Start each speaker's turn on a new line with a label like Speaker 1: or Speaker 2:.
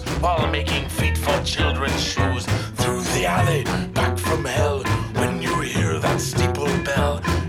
Speaker 1: while making feet for children's shoes. Through the alley, back from hell, when you hear that steeple bell,